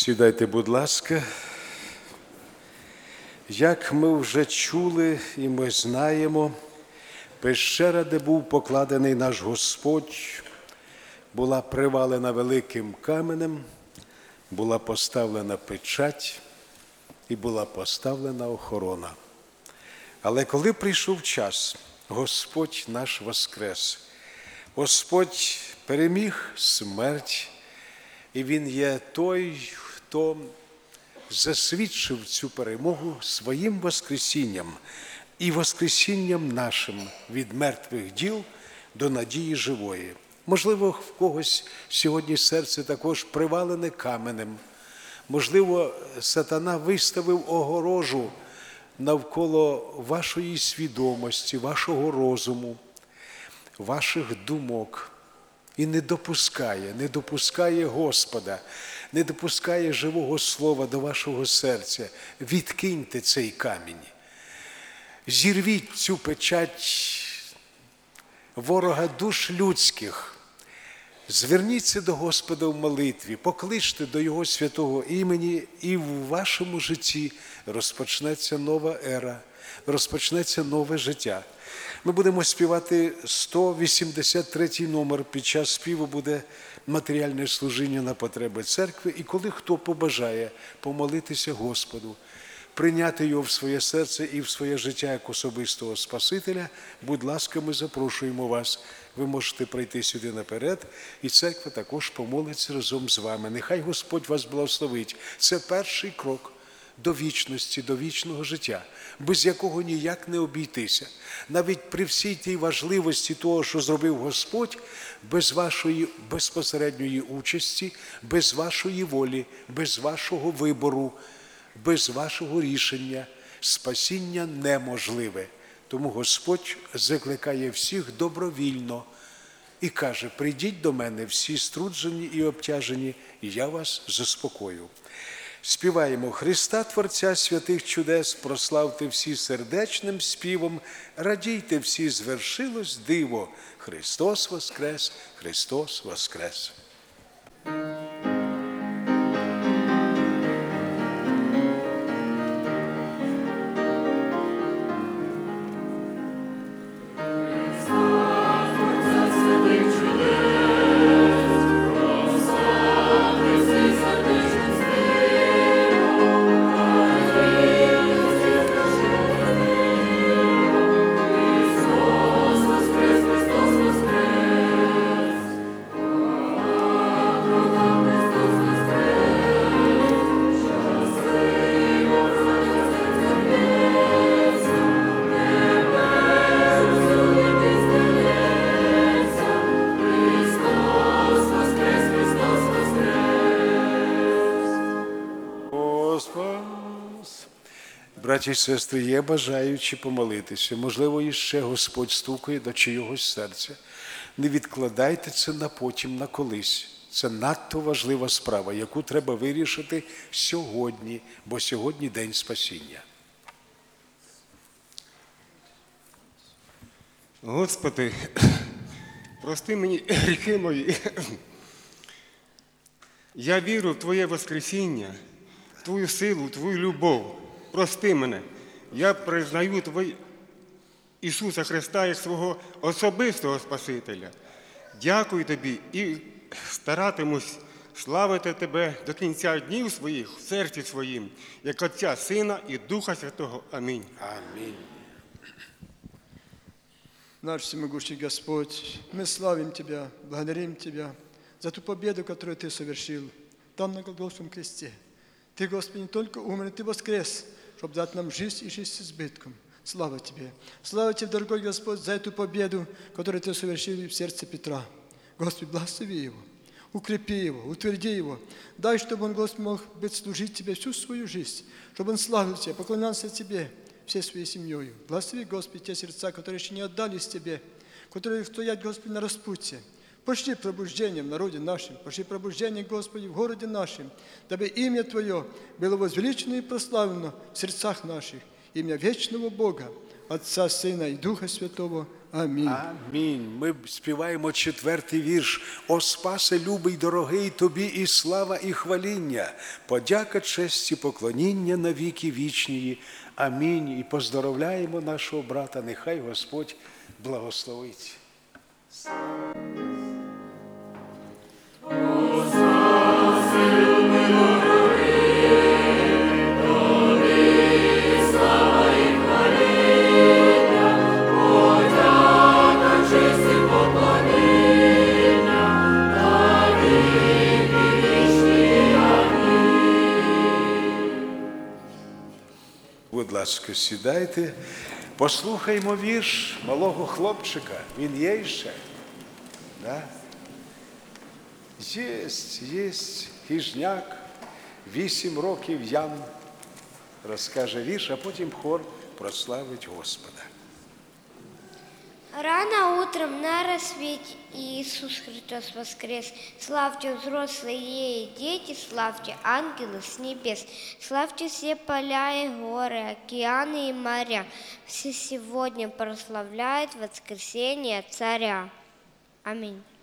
Сідайте, будь ласка. Як ми вже чули і ми знаємо, пещера, де був покладений наш Господь, була привалена великим каменем, була поставлена печать і була поставлена охорона. Але коли прийшов час, Господь наш воскрес, Господь переміг смерть, і Він є той, хто засвідчив цю перемогу своїм воскресінням і воскресінням нашим від мертвих діл до надії живої. Можливо, в когось сьогодні серце також привалене каменем. Можливо, сатана виставив огорожу навколо вашої свідомості, вашого розуму, ваших думок. І не допускає Господа, не допускає живого слова до вашого серця. Відкиньте цей камінь. Зірвіть цю печать ворога душ людських. Зверніться до Господа в молитві, покличте до Його святого імені, і в вашому житті розпочнеться нова ера, розпочнеться нове життя. Ми будемо співати 183-й номер. Під час співу буде матеріальне служіння на потреби церкви. І коли хто побажає помолитися Господу, прийняти Його в своє серце і в своє життя як особистого Спасителя, будь ласка, ми запрошуємо вас. Ви можете прийти сюди наперед, і церква також помолиться разом з вами. Нехай Господь вас благословить. Це перший крок до вічності, до вічного життя, без якого ніяк не обійтися. Навіть при всій тій важливості того, що зробив Господь, без вашої безпосередньої участі, без вашої волі, без вашого вибору, без вашого рішення спасіння неможливе. Тому Господь закликає всіх добровільно і каже: прийдіть до мене всі струджені і обтяжені, і я вас заспокою. Співаємо Христа, Творця святих чудес, прославте всі сердечним співом, радійте всі, звершилось диво. Христос воскрес, Христос воскрес. Браті і сестри, є бажаючі помолитися. Можливо, іще Господь стукає до чийогось серця. Не відкладайте це на потім, на колись. Це надто важлива справа, яку треба вирішити сьогодні, бо сьогодні день спасіння. Господи, прости мені гріхи мої. Я вірю в Твоє воскресіння, в Твою силу, в Твою любов. Прости мене. Я признаю Ісуса Христа як свого особистого Спасителя. Дякую Тобі і старатимусь славити Тебе до кінця днів своїх в серці своїм, як Отця, Сина і Духа Святого. Амінь. Амінь. Наш всемогущий Господь, мы славим Тебя, благодарим Тебя за ту победу, которую Ты совершил там на Голгофском кресте. Ты, Господи, не только умер, Ты воскрес, чтобы дать нам жизнь и жизнь с избытком. Слава Тебе! Слава Тебе, дорогой Господь, за эту победу, которую Ты совершил в сердце Петра. Господи, благослови его, укрепи его, утверди его. Дай, чтобы он, Господи, мог служить Тебе всю свою жизнь, чтобы он славил Тебя, поклонялся Тебе всей своей семьей. Благослови, Господи, те сердца, которые еще не отдались Тебе, которые стоят, Господи, на распутье. Пошли пробуждение в народе нашем, пошли пробуждение, Господи, в городе нашем, дабы имя Твое было возвеличено и прославлено в сердцах наших, имя вечного Бога, Отца, Сына и Духа Святого. Аминь. Амінь. Ми співаємо 4-й вірш. О Спасе, любий, дорогий, тобі і слава, і хваління, подяка, честь і поклоніння на віки вічні. Амінь. І поздоровляємо нашого брата. Нехай Господь благословить. Будь ласка, сідайте, послухаймо вірш малого хлопчика. Він є ще? Да? Єсть хижняк, 8 років Ян. Розкаже вірш, а потім хор прославить Господа. Рано утром на рассвете Иисус Христос воскрес. Славьте взрослые и дети, славьте ангелы с небес. Славьте все поля и горы, океаны и моря. Все сегодня прославляют воскресение Царя. Аминь.